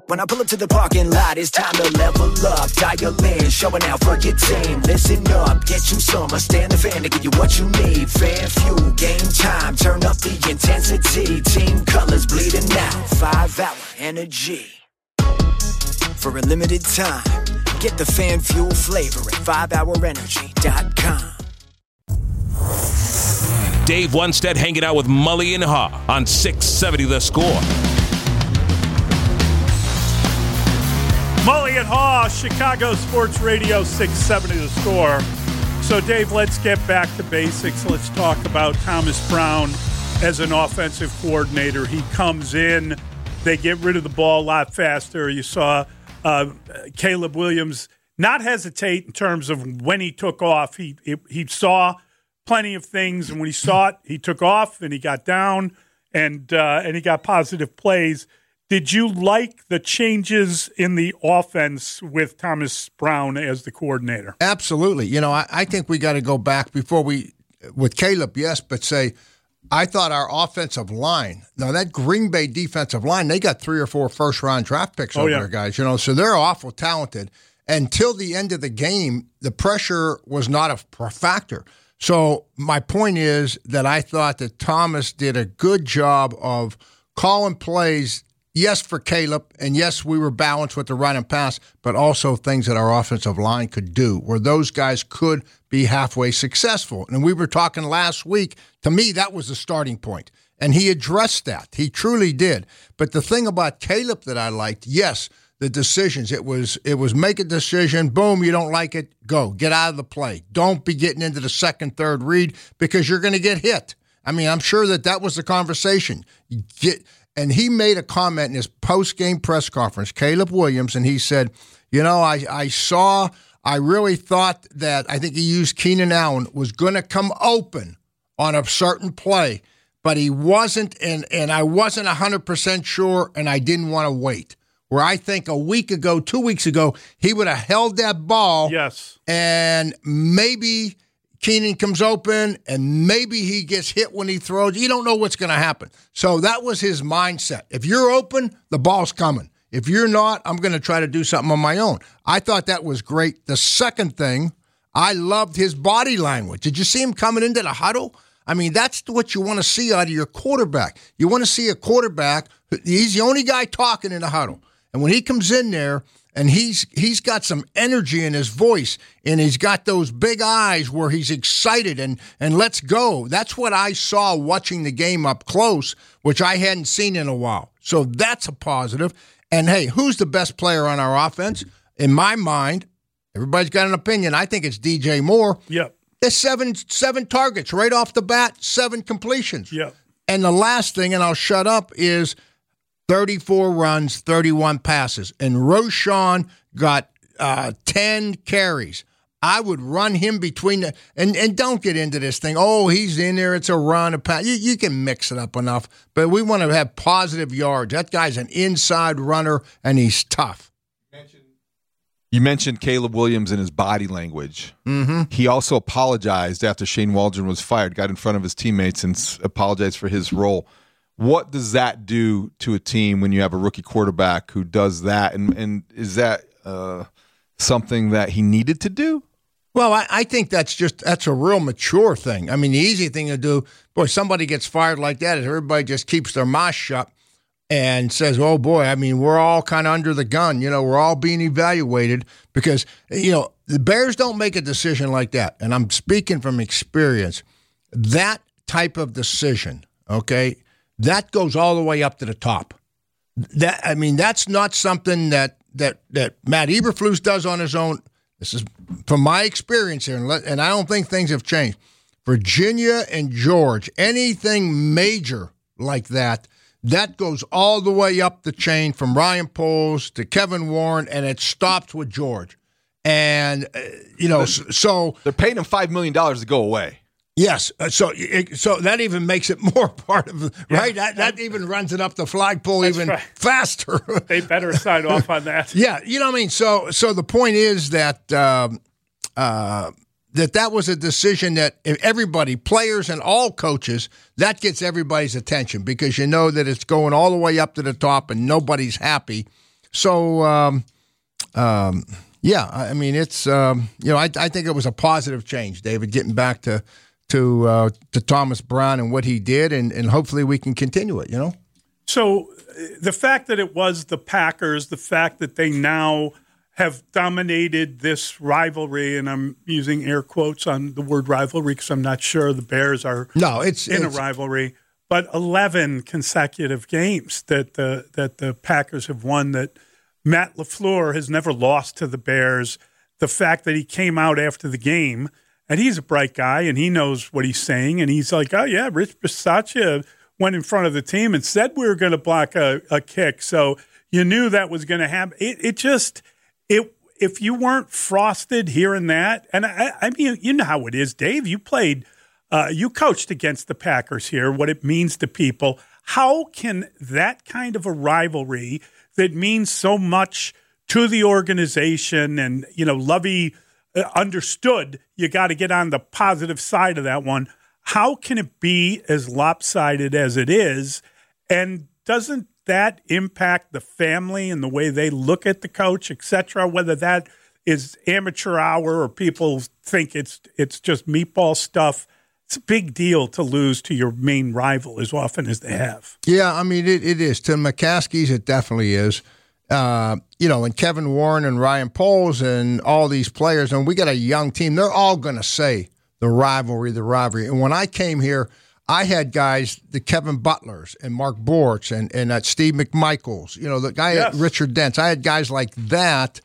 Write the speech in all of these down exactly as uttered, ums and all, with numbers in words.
When I pull up to the parking lot, it's time to level up. Dial in, showing out for your team. Listen up, get you some. I stand the fan to give you what you need. Fan fuel, game time, turn up the intensity. Team colors bleeding out, five hour energy. For a limited time, get the fan fuel flavor at five hour energy dot com. Dave Wunstead hanging out with Mully and Haw on six seventy The Score. Mully and Haw, Chicago Sports Radio, six seventy The Score. So, Dave, let's get back to basics. Let's talk about Thomas Brown as an offensive coordinator. He comes in, they get rid of the ball a lot faster. You saw uh, Caleb Williams not hesitate in terms of when he took off. He, he he saw plenty of things, and when he saw it, he took off and he got down and uh, and he got positive plays. Did you like the changes in the offense with Thomas Brown as the coordinator? Absolutely. You know, I, I think we got to go back before we, with Caleb, yes, but say, I thought our offensive line, now that Green Bay defensive line, they got three or four first-round draft picks oh, over yeah. there, guys. You know, so they're awful talented. Until the end of the game, the pressure was not a factor. So my point is that I thought that Thomas did a good job of calling plays. Yes, for Caleb, and yes, we were balanced with the run and pass, but also things that our offensive line could do, where those guys could be halfway successful. And we were talking last week, to me, that was the starting point. And he addressed that. He truly did. But the thing about Caleb that I liked, yes, the decisions. It was it was make a decision, boom, you don't like it, go. Get out of the play. Don't be getting into the second, third read because you're going to get hit. I mean, I'm sure that that was the conversation. You get... And he made a comment in his post-game press conference, Caleb Williams, and he said, you know, I, I saw, I really thought that, I think he used Keenan Allen, was going to come open on a certain play, but he wasn't, and, and I wasn't one hundred percent sure, and I didn't want to wait. Where I think a week ago, two weeks ago, he would have held that ball. Yes. And maybe Keenan comes open, and maybe he gets hit when he throws. You don't know what's going to happen. So that was his mindset. If you're open, the ball's coming. If you're not, I'm going to try to do something on my own. I thought that was great. The second thing, I loved his body language. Did you see him coming into the huddle? I mean, that's what you want to see out of your quarterback. You want to see a quarterback, he's the only guy talking in the huddle. And when he comes in there, and he's he's got some energy in his voice, and he's got those big eyes where he's excited and, and let's go. That's what I saw watching the game up close, which I hadn't seen in a while. So that's a positive. And, hey, who's the best player on our offense? In my mind, everybody's got an opinion. I think it's D J Moore. Yep. There's seven, seven targets right off the bat, seven completions. Yep. And the last thing, and I'll shut up, is thirty-four runs, thirty-one passes. And Roschon got uh, ten carries. I would run him between the – and and don't get into this thing. Oh, he's in there. It's a run, a pass. You, you can mix it up enough. But we want to have positive yards. That guy's an inside runner, and he's tough. You mentioned Caleb Williams and his body language. Mm-hmm. He also apologized after Shane Waldron was fired, got in front of his teammates and apologized for his role. What does that do to a team when you have a rookie quarterback who does that? And, and is that uh, something that he needed to do? Well, I, I think that's just that's a real mature thing. I mean, the easy thing to do, boy, somebody gets fired like that is everybody just keeps their mouth shut and says, oh, boy, I mean, we're all kind of under the gun. You know, we're all being evaluated because, you know, the Bears don't make a decision like that. And I'm speaking from experience. That type of decision, okay, that goes all the way up to the top. That I mean, that's not something that that that Matt Eberflus does on his own. This is from my experience here, and, let, and I don't think things have changed. Virginia and George, anything major like that, that goes all the way up the chain from Ryan Poles to Kevin Warren, and it stops with George. And, uh, you know, so, so they're paying him five million dollars to go away. Yes, uh, so it, so that even makes it more part of right. Yeah, that that even runs it up the flagpole even right. faster. They better sign off on that. Yeah, you know what I mean. So so the point is that um, uh, that that was a decision that everybody, players and all coaches, that gets everybody's attention because you know that it's going all the way up to the top and nobody's happy. So, um, um, yeah, I mean, it's um, you know, I, I think it was a positive change, David, getting back to to uh, to Thomas Brown and what he did, and, and hopefully we can continue it. You know. So the fact that it was the Packers, the fact that they now have dominated this rivalry, and I'm using air quotes on the word rivalry because I'm not sure the Bears are no, it's in it's, a rivalry, but eleven consecutive games that the that the Packers have won, that Matt LaFleur has never lost to the Bears. The fact that he came out after the game, and he's a bright guy, and he knows what he's saying, and he's like, oh, yeah, Rich Bisaccia went in front of the team and said we were going to block a, a kick, so you knew that was going to happen. It, it just – It if you weren't frosted hearing that, and I, I mean, you know how it is, Dave. You played, uh, you coached against the Packers here, what it means to people. How can that kind of a rivalry that means so much to the organization, and, you know, Lovey understood you got to get on the positive side of that one, how can it be as lopsided as it is? And doesn't that impact the family and the way they look at the coach, et cetera, whether that is amateur hour or people think it's it's just meatball stuff? It's a big deal to lose to your main rival as often as they have. Yeah, I mean, it, it is. To McCaskey's, it definitely is. Uh, you know, and Kevin Warren and Ryan Poles and all these players, and we got a young team, they're all going to say the rivalry, the rivalry. And when I came here, I had guys, the Kevin Butlers and Mark Bortz and, and that Steve McMichaels, you know, the guy, yes. Richard Dentz. I had guys like that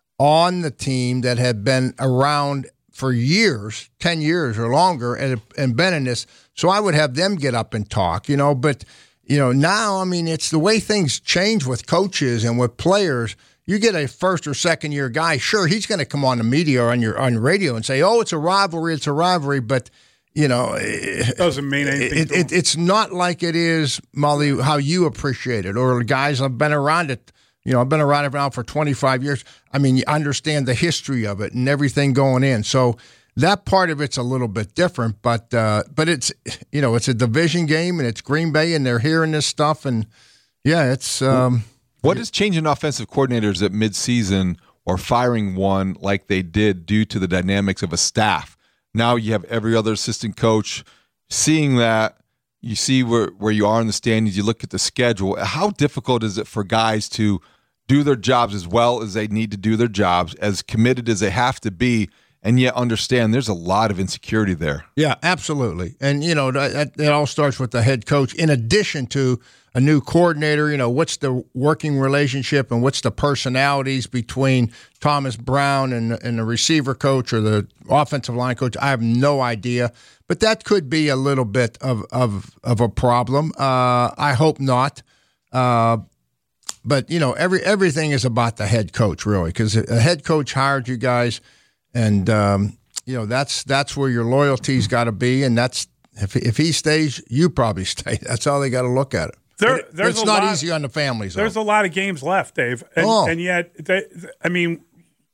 on the team that had been around for years, ten years or longer, and, and been in this. So I would have them get up and talk, you know. But, you know, now, I mean, it's the way things change with coaches and with players. You get a first or second year guy, sure, he's going to come on the media or on your on radio and say, oh, it's a rivalry, it's a rivalry, but you know, it doesn't mean anything. It, it, it's not like it is, Molly, how you appreciate it, or guys I've been around it. You know, I've been around it now for twenty-five years. I mean, you understand the history of it and everything going in. So that part of it's a little bit different, but uh, but it's, you know, it's a division game and it's Green Bay and they're hearing this stuff, and yeah, it's. Um, what is changing offensive coordinators at midseason or firing one like they did due to the dynamics of a staff? Now you have every other assistant coach seeing that. You see where, where you are in the standings. You look at the schedule. How difficult is it for guys to do their jobs as well as they need to do their jobs, as committed as they have to be, and yet understand there's a lot of insecurity there? Yeah, absolutely. And, you know, that, it all starts with the head coach in addition to a new coordinator. You know, what's the working relationship and what's the personalities between Thomas Brown and, and the receiver coach or the offensive line coach? I have no idea. But that could be a little bit of of, of a problem. Uh, I hope not. Uh, but, you know, every everything is about the head coach, really, because a head coach hired you guys, and, um, you know, that's that's where your loyalty's got to be. And that's if, if he stays, you probably stay. That's how they got to look at it. There, it there's it's a not lot, easy on the families. There's though. a lot of games left, Dave. And, oh. and yet, they, I mean,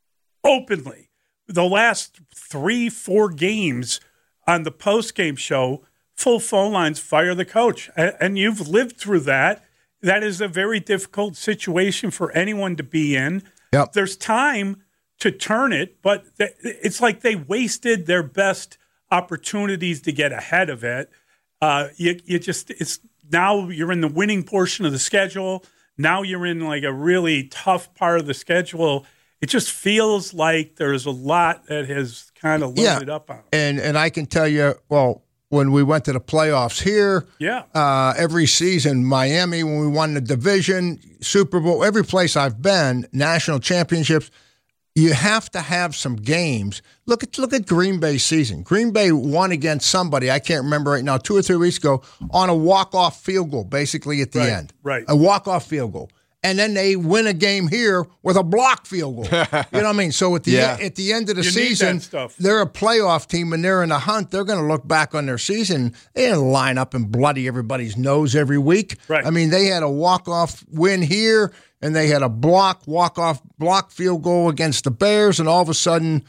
openly, the last three, four games on the post-game show, full phone lines, fire the coach. And you've lived through that. That is a very difficult situation for anyone to be in. Yep. There's time to turn it, but it's like they wasted their best opportunities to get ahead of it. Uh, you, you just it's now you're in the winning portion of the schedule. Now you're in like a really tough part of the schedule. It just feels like there's a lot that has kind of loaded yeah. up on it. And and I can tell you, well, when we went to the playoffs here, yeah, uh, every season, Miami, when we won the division, Super Bowl, every place I've been, national championships, you have to have some games. Look at look at Green Bay's season. Green Bay won against somebody, I can't remember right now, two or three weeks ago, on a walk-off field goal, basically at the right, end. Right. A walk-off field goal. And then they win a game here with a block field goal. You know what I mean? So at the yeah. at the end of the you season, they're a playoff team and they're in the hunt. They're going to look back on their season. They didn't line up and bloody everybody's nose every week. Right. I mean, they had a walk-off win here, and they had a block, walk-off, block field goal against the Bears, and all of a sudden,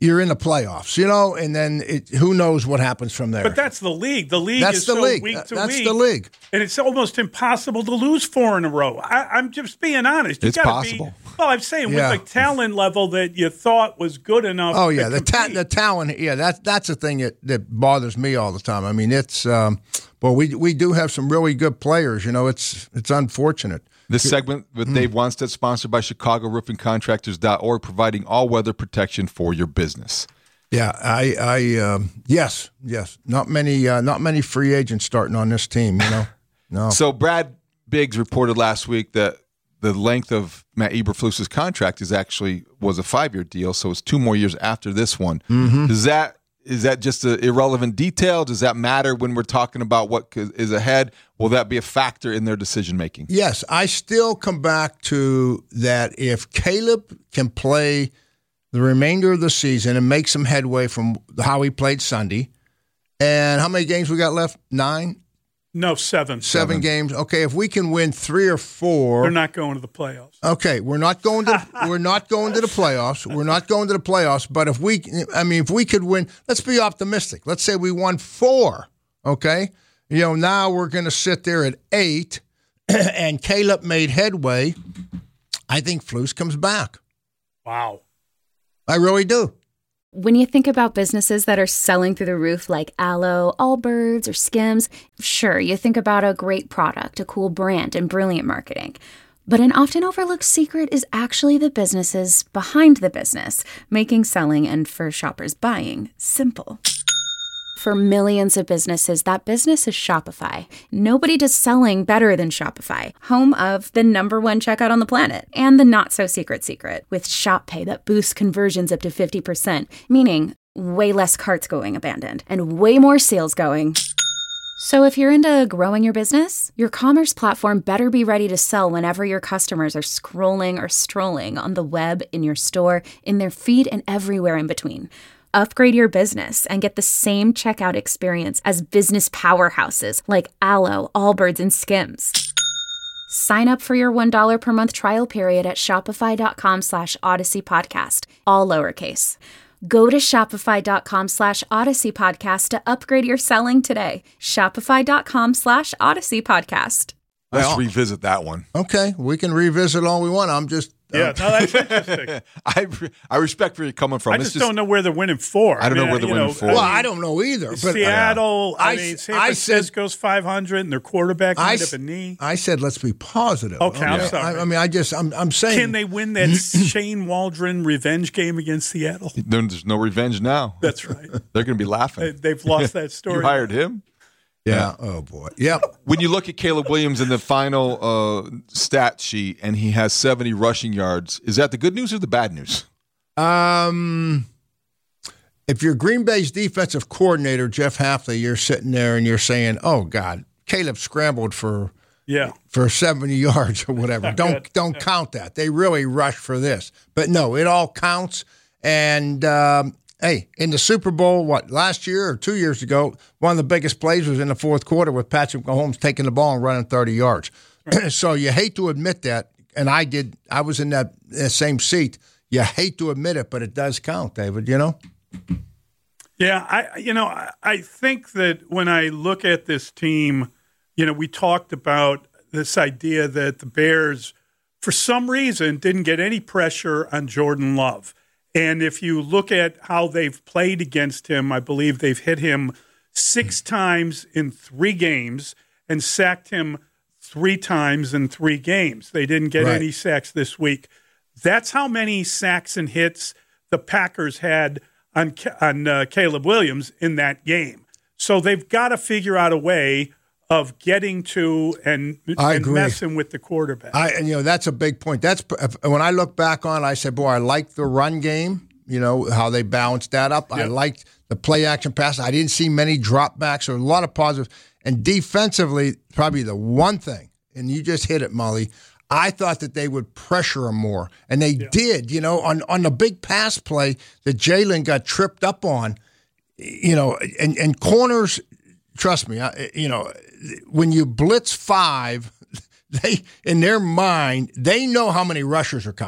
you're in the playoffs, you know, and then it, who knows what happens from there. But that's the league. The league that's is the so league. week to that's week. the league. And it's almost impossible to lose four in a row. I, I'm just being honest. You It's gotta possible. Be, well, I'm saying Yeah. with the talent level that you thought was good enough. Oh to yeah, the ta- compete. the talent. Yeah, that's that's the thing that, that bothers me all the time. I mean, it's um, well, we we do have some really good players. You know, it's it's unfortunate. This segment with Mm. Dave Wanstead, sponsored by Chicago Roofing Contractors dot org, providing all-weather protection for your business. Yeah, I, I, um, yes, yes. Not many, uh, not many free agents starting on this team. You know, no. So Brad Biggs reported last week that the length of Matt Eberflus's contract is actually was a five-year deal, so it's two more years after this one. Mm-hmm. Does that is that just an irrelevant detail? Does that matter when we're talking about what is ahead? Will that be a factor in their decision making? Yes, I still come back to that. If Caleb can play the remainder of the season and make some headway from how he played Sunday, and how many games we got left? Nine, no seven. seven, Seven. games. Okay, if we can win three or four, They're not going to the playoffs. okay, we're not going to we're not going to the playoffs. We're not going to the playoffs. But if we, I mean, if we could win, let's be optimistic. Let's say we won four. Okay, you know, now we're going to sit there at eight, and Caleb made headway. I think Flus comes back. Wow. I really do. When you think about businesses that are selling through the roof like Aloe, Allbirds, or Skims, sure, you think about a great product, a cool brand, and brilliant marketing. But an often overlooked secret is actually the businesses behind the business, making selling and for shoppers buying simple. For millions of businesses, that business is Shopify. Nobody does selling better than Shopify, home of the number one checkout on the planet and the not-so-secret secret with Shop Pay that boosts conversions up to fifty percent, meaning way less carts going abandoned and way more sales going. So if you're into growing your business, your commerce platform better be ready to sell whenever your customers are scrolling or strolling on the web, in your store, in their feed, and everywhere in between. Upgrade your business and get the same checkout experience as business powerhouses like Aloe, Allbirds, and Skims. Sign up for your one dollar per month trial period at shopify.com slash Odyssey Podcast, all lowercase. Go to shopify.com slash Odyssey Podcast to upgrade your selling today. Shopify.com slash Odyssey Podcast. Let's Well- revisit that one. Okay, we can revisit all we want. I'm just Yeah, uh, no, that's interesting. I I respect where you're coming from. I It's just, don't know where they're winning for. I don't know where they're you winning know, for. I well, mean, I don't know either. But Seattle, I, I mean, s- San I said- Francisco's five hundred, and their quarterback I, might s- have a knee. I said let's be positive. Okay, I'm sorry. I, I mean, I just I'm I'm saying. Can they win that Shane Waldron revenge game against Seattle? There's no revenge now. That's right. They're going to be laughing. They- They've lost that story. You hired him. Yeah. Oh boy. Yep. When you look at Caleb Williams in the final uh, stat sheet and he has seventy rushing yards, is that the good news or the bad news? Um, if you're Green Bay's defensive coordinator, Jeff Hafley, you're sitting there and you're saying, "Oh God, Caleb scrambled for Yeah. for seventy yards or whatever." Don't don't count that. They really rushed for this, but no, it all counts. And um, hey, in the Super Bowl, what last year or two years ago, one of the biggest plays was in the fourth quarter with Patrick Mahomes taking the ball and running thirty yards. Right. So you hate to admit that, and I did. I was in that uh, same seat. You hate to admit it, but it does count, David. You know. Yeah, I you know, I, I think that when I look at this team, you know, we talked about this idea that the Bears, for some reason, didn't get any pressure on Jordan Love. And if you look at how they've played against him, I believe they've hit him six times in three games and sacked him three times in three games. They didn't get Right. any sacks this week. That's how many sacks and hits the Packers had on on uh, Caleb Williams in that game. So they've got to figure out a way of getting to and, I and agree. messing with the quarterback. I and you know that's a big point. That's when I look back on it, I said, boy, I liked the run game. You know how they balanced that up. I Yep. liked the play action pass. I didn't see many dropbacks or a lot of positives. And defensively, probably the one thing, and you just hit it, Molly. I thought that they would pressure him more, and they Yeah. did. You know, on on the big pass play that Jalen got tripped up on. You know, and and corners. Trust me, I, you know, when you blitz five, they in their mind they know how many rushers are coming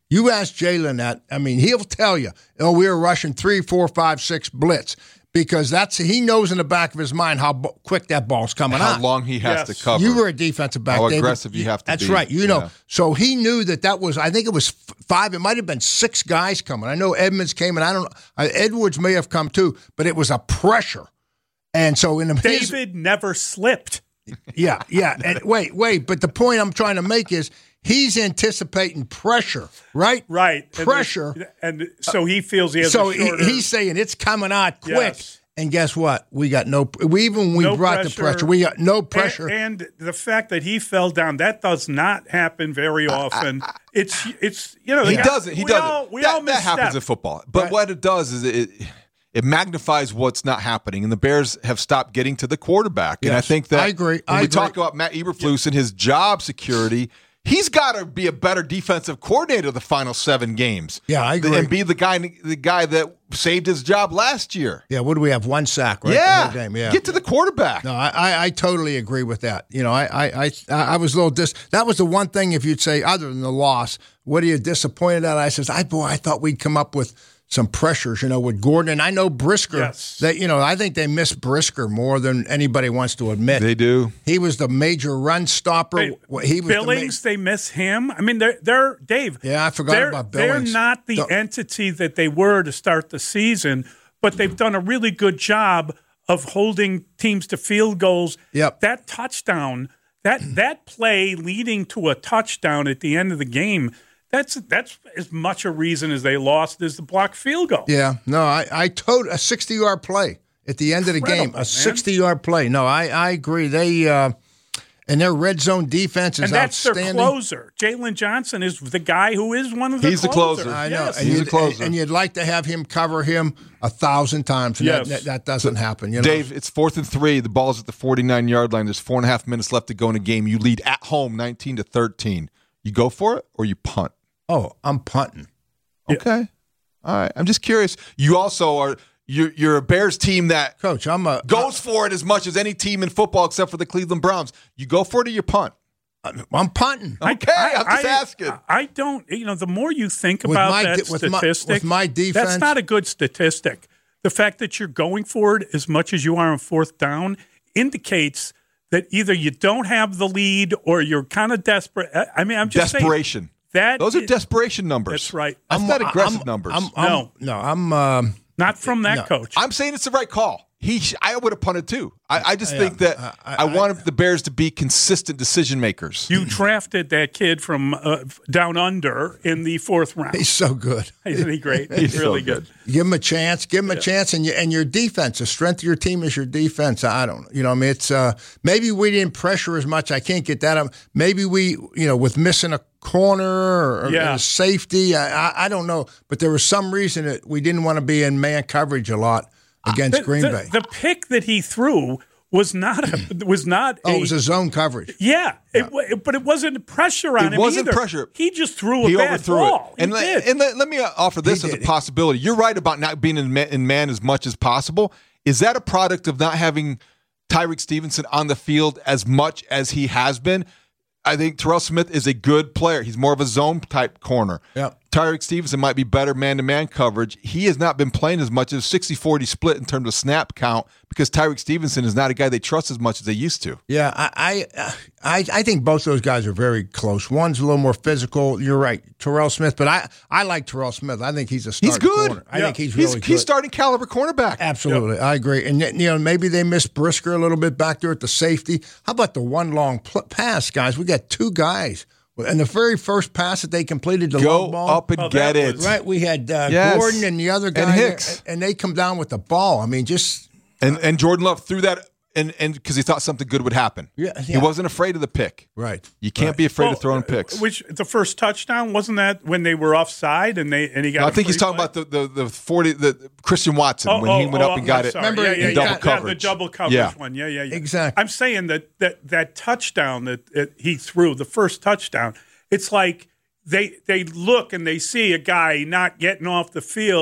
You ask Jalen that, I mean, he'll tell you, oh, we were rushing three, four, five, six blitz. Because that's he knows in the back of his mind how b- quick that ball's coming How out. long he has Yes. to cover. You were a defensive back. How David. aggressive you have to That's be. right. You know, Yeah. so he knew that that was. I think it was f- five. It might have been six guys coming. I know Edmonds came, and I don't. Uh, Edwards may have come too, but it was a pressure. And so in the his- David never slipped. yeah, yeah. And wait, wait. But the point I'm trying to make is he's anticipating pressure, right? Right. And Pressure. there's- And, so he feels he has So a he, shorter. he's saying it's coming out quick. Yes. And guess what? We got no. We even when we No brought the pressure. pressure. We got no pressure. And, and the fact that he fell down, that does not happen very often. it's it's you know He the guy- doesn't. He we doesn't. All, we that, all that happens misstep. in football. But Right. what it does is it it magnifies what's not happening, and the Bears have stopped getting to the quarterback. And I Yes. think that I agree. when I we agree. talk about Matt Eberflus and his job security, he's got to be a better defensive coordinator the final seven games. Yeah, I agree. And be the guy the guy that saved his job last year. Yeah, what do we have? One sack, right? Yeah. The whole game. Yeah. Get to the quarterback. No, I, I, I totally agree with that. You know, I, I, I, I was a little dis. That was the one thing. If you'd say other than the loss, what are you disappointed at? I says, I boy, I thought we'd come up with some pressures. You know, with Gordon, and I know Brisker. Yes. That you know, I think they miss Brisker more than anybody wants to admit. They do. He was the major run stopper. Hey, he was Billings, they miss him. I mean, they're they're Dave. Yeah, I forgot they're, about Billings. They're not the Don't- entity that they were to start the season, but they've done a really good job of holding teams to field goals. Yep. That touchdown, that that play leading to a touchdown at the end of the game. That's that's as much a reason as they lost as the blocked field goal. Yeah, no, I, I told a sixty-yard play at the end of the game, Incredible, a man. sixty-yard play. No, I, I agree. They uh, and their red zone defense is And that's their outstanding. closer. Jalen Johnson is the guy who is one of the He's the closers. closer. I know, Yes. and, He's you'd, a closer. and you'd like to have him cover him a thousand times. And Yes. that, that, that doesn't happen. You know? Dave, it's fourth and three. The ball's at the forty-nine-yard line. There's four and a half minutes left to go in a game. You lead at home nineteen to thirteen. You go for it or you punt? Oh, I'm punting. Okay. All right. I'm just curious. You also are you're, you're a Bears team that Coach, I'm a goes for it as much as any team in football except for the Cleveland Browns. You go for it or you punt? I'm punting. Okay, I'm just I, asking. I don't, you know, the more you think With about my that de- with my- statistic, with my defense- that's not a good statistic. The fact that you're going for it as much as you are on fourth down indicates that either you don't have the lead or you're kind of desperate. I- I mean, I'm just Desperation. saying that Those are is- desperation numbers. That's right. That's I'm- not aggressive I'm- numbers. I'm, I'm, No. no, I'm. Um, not from that No. coach. I'm saying it's the right call. He, sh- I would have punted too. I, I just Yeah, think that I- I, I- want the Bears to be consistent decision makers. you drafted that kid from uh, down under in the fourth round. he's so good. Isn't he great? He's, so really good. good. Give him a chance. Give him a chance, and you, and your defense. The strength of your team is your defense. I don't, you know, I mean, it's uh, maybe we didn't pressure as much. I can't get that. Um, maybe we, you know, with missing a corner or, or Yeah. a safety. I, I, I don't know, but there was some reason that we didn't want to be in man coverage a lot against The, Green the- Bay. the pick that he threw was not a, was not. oh, a, it was a zone coverage. Yeah, It, wa- but it wasn't pressure on It him wasn't either. pressure. He just threw a He bad overthrew ball. it. And, he le- did. and le- let me uh, offer this He as a did. possibility. You're right about not being in man, in man as much as possible. Is that a product of not having Tyreek Stevenson on the field as much as he has been? I think Terrell Smith is a good player. He's more of a zone type corner. Yep. Tyreek Stevenson might be better man-to-man coverage. He has not been playing as much as sixty forty split in terms of snap count because Tyreek Stevenson is not a guy they trust as much as they used to. Yeah, I, I, I, I think both those guys are very close. One's a little more physical. You're right, Terrell Smith, but I, I like Terrell Smith. I think he's a starting He's good. corner. I Yeah. think he's He's, really good. he's starting caliber cornerback. Absolutely, I agree. And you know, maybe they missed Brisker a little bit back there at the safety. How about the one long pl- pass, guys? We got two guys, and the very first pass that they completed, the Go long ball, up and Oh, get that it. was- right? We had uh, Yes. Gordon and the other guy And there, Hicks. and they come down with the ball. I mean, just And and Jordan Love threw that and and because he thought something good would happen. Yeah, He yeah. wasn't afraid of the pick. right. You can't be afraid Well, of throwing picks. Which the first touchdown wasn't that when they were offside and they and he got. I a think he's free talking play? about the, the, the forty the Christian Watson Oh, when oh, he went oh, up and I'm got it sorry. Remember, yeah, in yeah, in yeah, double yeah, coverage. the double coverage Yeah. one. Yeah, yeah, yeah. Exactly. I'm saying that that that touchdown that, that he threw, the first touchdown, it's like they they look and they see a guy not getting off the field.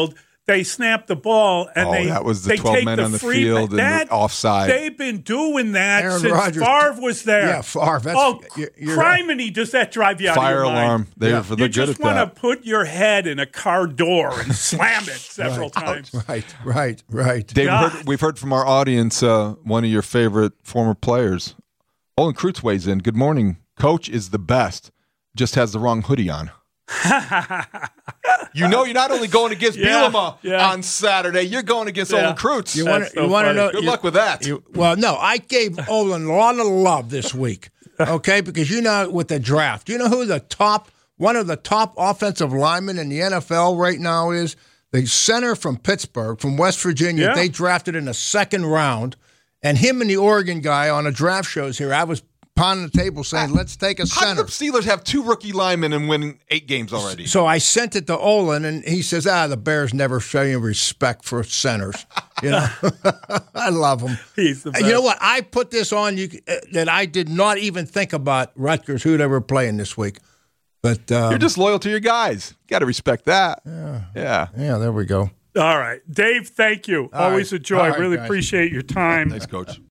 they snap the ball and oh, they that was the they twelve take men the on the free field and that, the offside. They've been doing that Aaron since Rodgers. Favre was there. Yeah, Favre. That's, oh, you're, you're right. criminy, does that drive you out Fire of your alarm. mind? They're, Yeah. they're You good just at want that. to put your head in a car door and slam it several times. Right, right, right. Dave, we've God. heard, we've heard from our audience uh, one of your favorite former players. Olin Kreutz weighs in. Good morning. Coach is the best. Just has the wrong hoodie on. You know, you're not only going against Yeah, Bielema yeah. on Saturday, you're going against Yeah. Olin Kreutz. You want That's to so you want to funny. know? Good you- luck with that. you- well, no, I gave Olin a lot of love this week. Okay, because you know with the draft, you know who the top one of the top offensive linemen in the N F L right now is? The center from Pittsburgh, from West Virginia. Yeah. They drafted in the second round, and him and the Oregon guy on a draft shows here. I was pounding the table saying, "Let's take a How center." did the Steelers have two rookie linemen and win eight games already? So I sent it to Olin, and he says, "Ah, the Bears never show you respect for centers." You know, I love him. He's the And you know best. what? I put this on you uh, that I did not even think about Rutgers, who they were playing this week. But um, You're just loyal to your guys. You got to respect that. Yeah. Yeah. yeah, there we go. All right. Dave, thank you. All Always right. a joy. All right, really guys. appreciate your time. Thanks, Coach.